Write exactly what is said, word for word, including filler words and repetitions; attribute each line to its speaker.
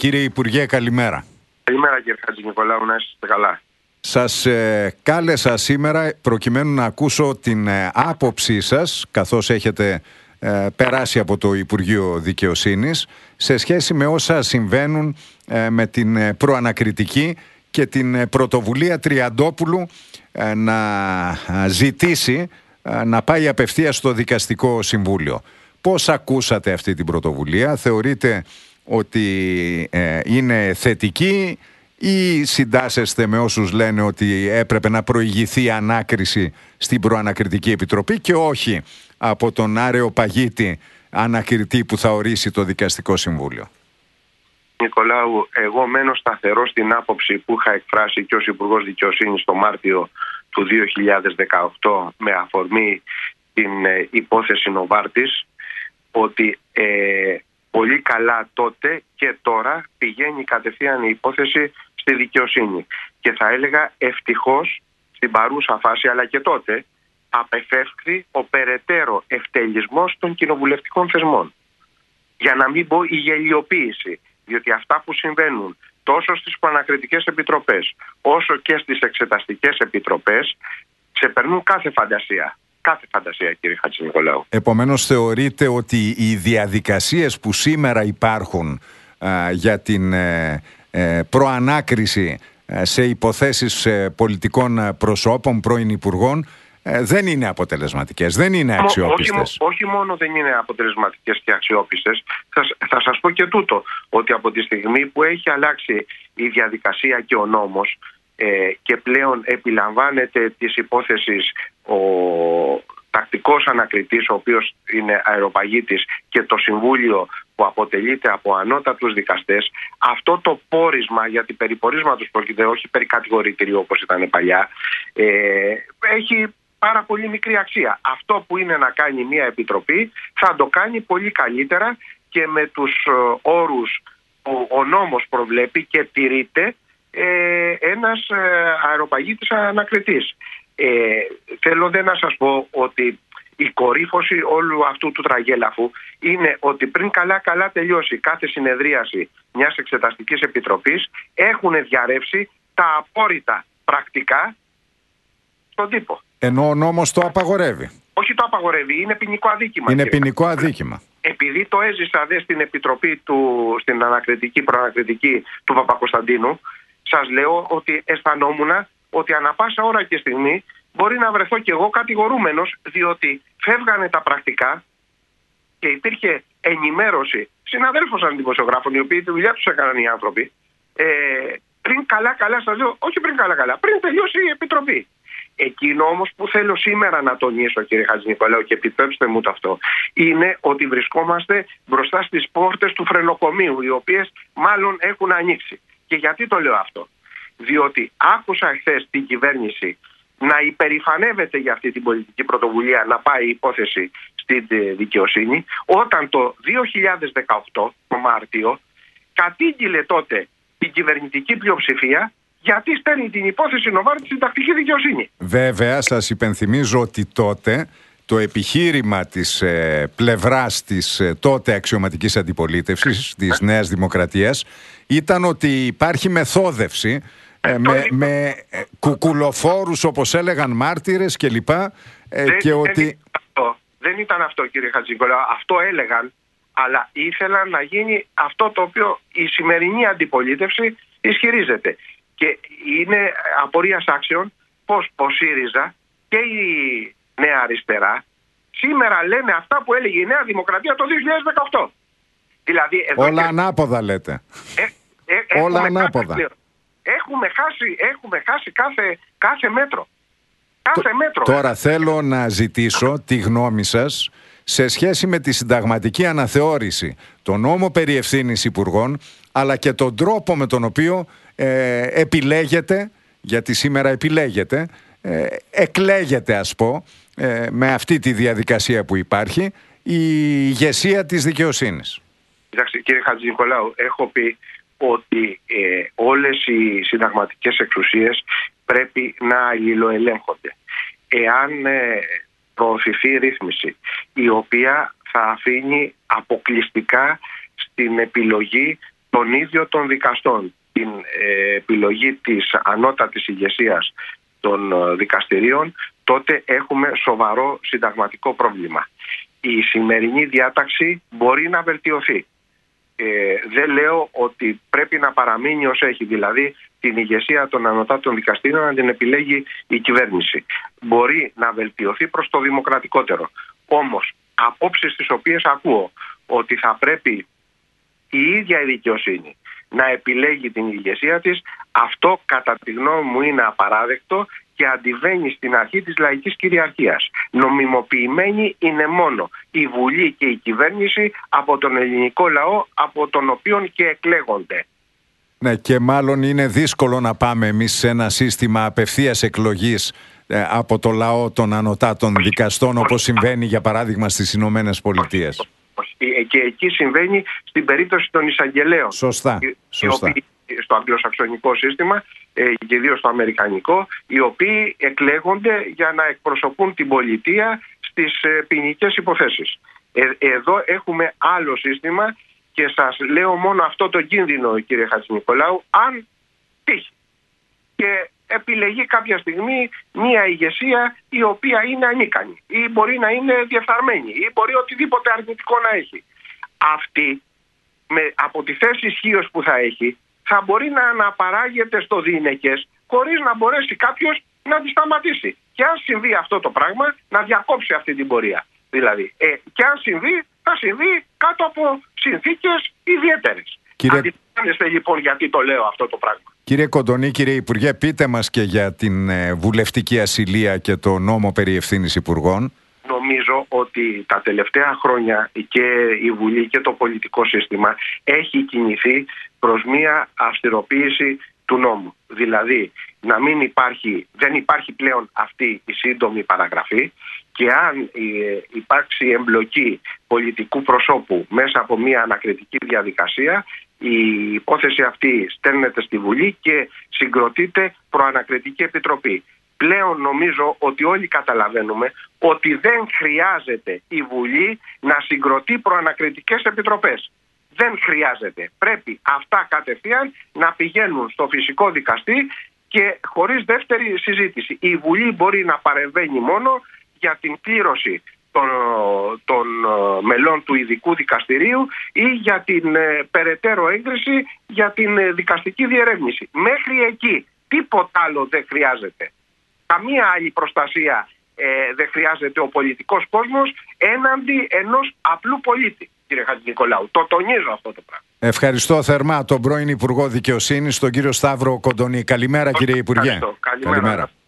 Speaker 1: Κύριε Υπουργέ, καλημέρα.
Speaker 2: Καλημέρα κύριε Χατζηνικολάου, να είστε καλά.
Speaker 1: Σας ε, κάλεσα σήμερα προκειμένου να ακούσω την ε, άποψή σας, καθώς έχετε ε, περάσει από το Υπουργείο Δικαιοσύνης, σε σχέση με όσα συμβαίνουν ε, με την ε, προανακριτική και την ε, πρωτοβουλία Τριαντόπουλου ε, να ζητήσει ε, να πάει απευθείας στο Δικαστικό Συμβούλιο. Πώς ακούσατε αυτή την πρωτοβουλία? Θεωρείτε ότι ε, είναι θετική ή συντάσσεστε με όσους λένε ότι έπρεπε να προηγηθεί ανάκριση στην Προανακριτική Επιτροπή και όχι από τον Αρεοπαγίτη ανακριτή που θα ορίσει το Δικαστικό Συμβούλιο?
Speaker 2: Νικολάου, εγώ μένω σταθερό στην άποψη που είχα εκφράσει και ως Υπουργός Δικαιοσύνης το Μάρτιο του δύο χιλιάδες δεκαοκτώ με αφορμή την ε, υπόθεση Νοβάρτης, ότι ε, πολύ καλά τότε και τώρα πηγαίνει κατευθείαν η υπόθεση στη δικαιοσύνη. Και θα έλεγα ευτυχώς στην παρούσα φάση, αλλά και τότε, απεφεύχθη ο περαιτέρω ευτελισμός των κοινοβουλευτικών θεσμών. Για να μην πω η γελιοποίηση, διότι αυτά που συμβαίνουν τόσο στις προανακριτικές επιτροπές όσο και στις εξεταστικές επιτροπές ξεπερνούν κάθε φαντασία. Κάθε φαντασία, κύριε Χατζηνικολάου.
Speaker 1: Επομένως, θεωρείτε ότι οι διαδικασίες που σήμερα υπάρχουν α, για την ε, ε, προανάκριση ε, σε υποθέσεις ε, πολιτικών προσώπων, πρώην υπουργών, ε, δεν είναι αποτελεσματικές, δεν είναι αξιόπιστες?
Speaker 2: Όχι, όχι μόνο δεν είναι αποτελεσματικές και αξιόπιστες, θα, θα σας πω και τούτο, ότι από τη στιγμή που έχει αλλάξει η διαδικασία και ο νόμος, Ε, και πλέον επιλαμβάνεται της υπόθεσης ο τακτικός ανακριτής, ο οποίος είναι αεροπαγίτης, και το Συμβούλιο που αποτελείται από ανώτατους δικαστές, αυτό το πόρισμα, γιατί περί πορίσματος πρόκειται, όχι περί κατηγορητηρίου όπως ήταν παλιά, ε, έχει πάρα πολύ μικρή αξία. Αυτό που είναι να κάνει μια επιτροπή θα το κάνει πολύ καλύτερα και με τους ε, όρους που ο νόμος προβλέπει και τηρείται Ε, ένας ε, αεροπαγίτης ανακριτής. Ε, θέλω δε να σας πω ότι η κορύφωση όλου αυτού του τραγέλαφου είναι ότι πριν καλά καλά τελειώσει κάθε συνεδρίαση μιας εξεταστικής επιτροπής έχουν διαρρεύσει τα απόρριτα πρακτικά στον τύπο.
Speaker 1: Ενώ ο νόμος το απαγορεύει.
Speaker 2: Όχι, το απαγορεύει, είναι ποινικό αδίκημα.
Speaker 1: Είναι ποινικό αδίκημα.
Speaker 2: Επειδή το έζησα δε στην επιτροπή του, στην ανακριτική, προανακριτική του Παπακοσταντίνου, σας λέω ότι αισθανόμουν ότι ανά πάσα ώρα και στιγμή μπορεί να βρεθώ κι εγώ κατηγορούμενος, διότι φεύγανε τα πρακτικά και υπήρχε ενημέρωση συναδέλφων αντιποσιογράφων, οι οποίοι τη δουλειά τους έκαναν οι άνθρωποι, ε, πριν καλά-καλά, σας λέω, όχι πριν καλά-καλά, πριν τελειώσει η επιτροπή. Εκείνο όμως που θέλω σήμερα να τονίσω, κύριε Χατζηνικολάου, και επιτρέψτε μου το αυτό, είναι ότι βρισκόμαστε μπροστά στις πόρτες του φρενοκομείου, οι οποίες μάλλον έχουν ανοίξει. Και γιατί το λέω αυτό? Διότι άκουσα χθες την κυβέρνηση να υπερηφανεύεται για αυτή την πολιτική πρωτοβουλία να πάει η υπόθεση στην δικαιοσύνη, όταν το δύο χιλιάδες δεκαοκτώ, το Μάρτιο, κατήγγειλε τότε την κυβερνητική πλειοψηφία γιατί στέλνει την υπόθεση Νοβάρτη στην τακτική δικαιοσύνη.
Speaker 1: Βέβαια, σας υπενθυμίζω ότι τότε το επιχείρημα της ε, πλευράς της ε, τότε αξιωματικής αντιπολίτευσης της Νέας Δημοκρατίας ήταν ότι υπάρχει μεθόδευση ε, με, με ε, κουκουλοφόρους, όπως έλεγαν, μάρτυρες κλπ. Ε,
Speaker 2: δεν,
Speaker 1: και
Speaker 2: δεν,
Speaker 1: ότι...
Speaker 2: ήταν αυτό, δεν ήταν αυτό, κύριε Χατζηνικολάου. Αυτό έλεγαν, αλλά ήθελαν να γίνει αυτό το οποίο η σημερινή αντιπολίτευση ισχυρίζεται. Και είναι απορίας άξιων πως ο ΣΥΡΙΖΑ και η Νέα Αριστερά σήμερα λένε αυτά που έλεγε η Νέα Δημοκρατία το δύο χιλιάδες δεκαοκτώ. Δηλαδή, εδώ
Speaker 1: όλα
Speaker 2: και...
Speaker 1: ανάποδα λέτε.
Speaker 2: Ε, ε,
Speaker 1: όλα ανάποδα.
Speaker 2: Κάθε... Έχουμε χάσει, έχουμε χάσει κάθε, κάθε μέτρο. Κάθε
Speaker 1: Τ,
Speaker 2: μέτρο.
Speaker 1: Τώρα θέλω να ζητήσω τη γνώμη σας σε σχέση με τη συνταγματική αναθεώρηση, τον νόμο περί ευθύνης υπουργών, αλλά και τον τρόπο με τον οποίο ε, επιλέγεται, γιατί σήμερα επιλέγεται, ε, εκλέγεται ας πω, ε, με αυτή τη διαδικασία που υπάρχει, η ηγεσία της δικαιοσύνης.
Speaker 2: Κοιτάξτε, κύριε Χατζηνικολάου, έχω πει ότι ε, όλες οι συνταγματικές εξουσίες πρέπει να αλληλοελέγχονται. Εάν ε, προωθηθεί ρύθμιση η οποία θα αφήνει αποκλειστικά στην επιλογή τον ίδιο των δικαστών, την ε, επιλογή της ανώτατης ηγεσίας των ε, δικαστηρίων, τότε έχουμε σοβαρό συνταγματικό πρόβλημα. Η σημερινή διάταξη μπορεί να βελτιωθεί. Ε, δεν λέω ότι πρέπει να παραμείνει ως έχει, δηλαδή την ηγεσία των ανωτάτων δικαστήριων να την επιλέγει η κυβέρνηση. Μπορεί να βελτιωθεί προς το δημοκρατικότερο. Όμως, απόψεις τις οποίες ακούω ότι θα πρέπει η ίδια η δικαιοσύνη να επιλέγει την ηγεσία της, αυτό κατά τη γνώμη μου είναι απαράδεκτο και αντιβαίνει στην αρχή της λαϊκής κυριαρχίας. Νομιμοποιημένη είναι μόνο η Βουλή και η κυβέρνηση από τον ελληνικό λαό, από τον οποίο και εκλέγονται.
Speaker 1: Ναι, και μάλλον είναι δύσκολο να πάμε εμείς σε ένα σύστημα απευθείας εκλογής ε, από το λαό των ανωτάτων δικαστών, όπως συμβαίνει για παράδειγμα στις Ηνωμένες Πολιτείες.
Speaker 2: Και εκεί συμβαίνει στην περίπτωση των εισαγγελέων.
Speaker 1: Σωστά, σωστά.
Speaker 2: Οι οποίοι, στο αγγλοσαξονικό σύστημα και ιδίως στο αμερικανικό, οι οποίοι εκλέγονται για να εκπροσωπούν την πολιτεία στις ποινικές υποθέσεις. Ε, εδώ έχουμε άλλο σύστημα και σας λέω μόνο αυτό το κίνδυνο, κύριε Χατζηνικολάου, αν τύχει και επιλεγεί κάποια στιγμή μια ηγεσία η οποία είναι ανίκανη ή μπορεί να είναι διεφθαρμένη ή μπορεί οτιδήποτε αρνητικό να έχει. Αυτή με, από τη θέση ισχύως που θα έχει θα μπορεί να αναπαράγεται στο διηνεκές χωρίς να μπορέσει κάποιος να τη σταματήσει. Και αν συμβεί αυτό το πράγμα, να διακόψει αυτή την πορεία. Δηλαδή, ε, και αν συμβεί, θα συμβεί κάτω από συνθήκες ιδιαίτερες. Κύριε... Αντιλαμβάνεστε λοιπόν γιατί το λέω αυτό το πράγμα.
Speaker 1: Κύριε Κοντονή, κύριε Υπουργέ, πείτε μας και για την ε, βουλευτική ασυλία και το νόμο περί ευθύνης υπουργών.
Speaker 2: Νομίζω ότι τα τελευταία χρόνια και η Βουλή και το πολιτικό σύστημα έχει κινηθεί προς μια αυστηροποίηση του νόμου. Δηλαδή, να μην υπάρχει, δεν υπάρχει πλέον αυτή η σύντομη παραγραφή και αν υπάρξει εμπλοκή πολιτικού προσώπου μέσα από μια ανακριτική διαδικασία, η υπόθεση αυτή στέλνεται στη Βουλή και συγκροτείται προανακριτική επιτροπή. Πλέον νομίζω ότι όλοι καταλαβαίνουμε ότι δεν χρειάζεται η Βουλή να συγκροτεί προανακριτικές επιτροπές. Δεν χρειάζεται. Πρέπει αυτά κατευθείαν να πηγαίνουν στο φυσικό δικαστή και χωρίς δεύτερη συζήτηση. Η Βουλή μπορεί να παρεμβαίνει μόνο για την κλήρωση των, των μελών του ειδικού δικαστηρίου ή για την ε, περαιτέρω έγκριση για την ε, δικαστική διερεύνηση. Μέχρι εκεί τίποτα άλλο δεν χρειάζεται. Καμία άλλη προστασία ε, δεν χρειάζεται ο πολιτικός κόσμος έναντι ενός απλού πολίτη, κύριε Χατζηνικολάου. Το τονίζω αυτό το πράγμα.
Speaker 1: Ευχαριστώ θερμά τον πρώην Υπουργό Δικαιοσύνης, τον κύριο Σταύρο Κοντονή. Καλημέρα, κύριε Υπουργέ.
Speaker 2: Καλημέρα. Καλημέρα.